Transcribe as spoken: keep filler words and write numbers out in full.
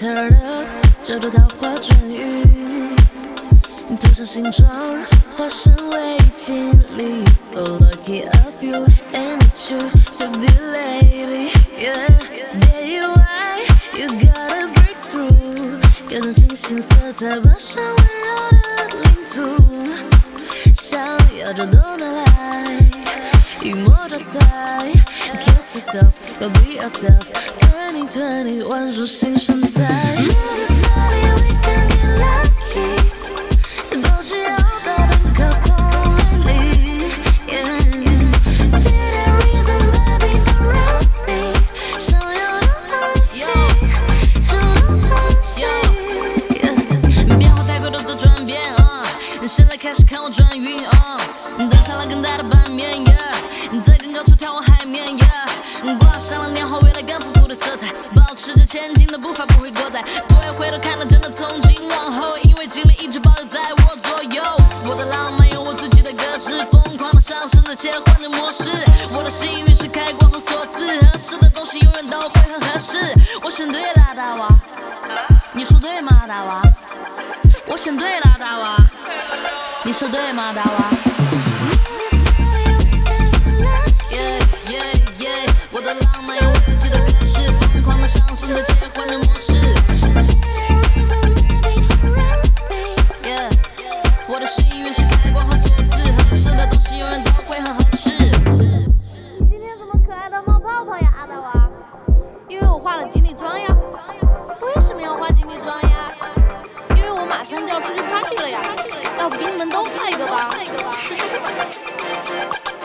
Turn up， 这朵桃花春雨，涂上新装，化身为经理。So lucky of you, and it's you to be lady. Yeah, baby, why you gotta break through？ 各种清新色彩，爬上温柔的领土，想要就都拿来，一摸就猜。Kiss yourself, go be yourself. Twenty twenty， 万属性身材。现在开始看我转运啊，登上了更大的版面 ，yeah， 在更高处眺望海面 ，yeah， 挂上了年华未来更丰富的色彩，保持着前进的步伐不会过载，不会回头看到真的从今往后，因为精力一直保留在我左右。我的浪漫有我自己的格式，疯狂的上升着切换的模式，我的幸运是开关和锁匙，合适的东西永远都会很合适。我选对了大娃，你说对吗大娃？我选对了大娃。你说对吗，大娃 ？Yeah yeah yeah， 我的浪漫有我自己的格式，疯狂的上升着切换的模式。Yeah， 我的幸运是开关和锁匙，合适的东西永远都会很合适。 你今天怎么可爱的冒泡泡呀，大娃？因为我化了精力妆呀。为什么要化精力妆呀？因为我马上就要出去 party 了呀。要不给你们都拍一个吧。